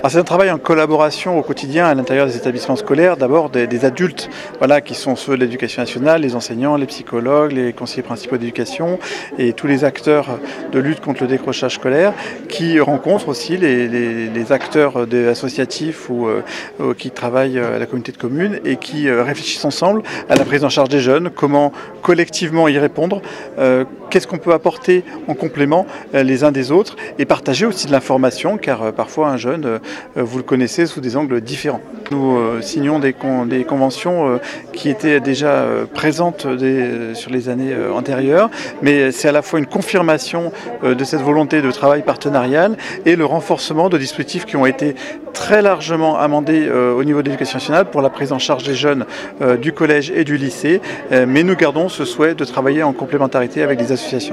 C'est un travail en collaboration au quotidien à l'intérieur des établissements scolaires, d'abord des adultes, qui sont ceux de l'éducation nationale, les enseignants, les psychologues, les conseillers principaux d'éducation et tous les acteurs de lutte contre le décrochage scolaire, qui rencontrent aussi les acteurs associatifs ou qui travaillent à la communauté de communes et qui réfléchissent ensemble à la prise en charge des jeunes, comment collectivement y répondre, qu'est-ce qu'on peut apporter en complément les uns des autres et partager aussi de l'information, car parfois un jeune, vous le connaissez, sous des angles différents. Nous signons des conventions qui étaient déjà présentes sur les années antérieures, mais c'est à la fois une confirmation de cette volonté de travail partenarial et le renforcement de dispositifs qui ont été très largement amendés au niveau de l'éducation nationale pour la prise en charge des jeunes du collège et du lycée, mais nous gardons ce souhait de travailler en complémentarité avec les associations.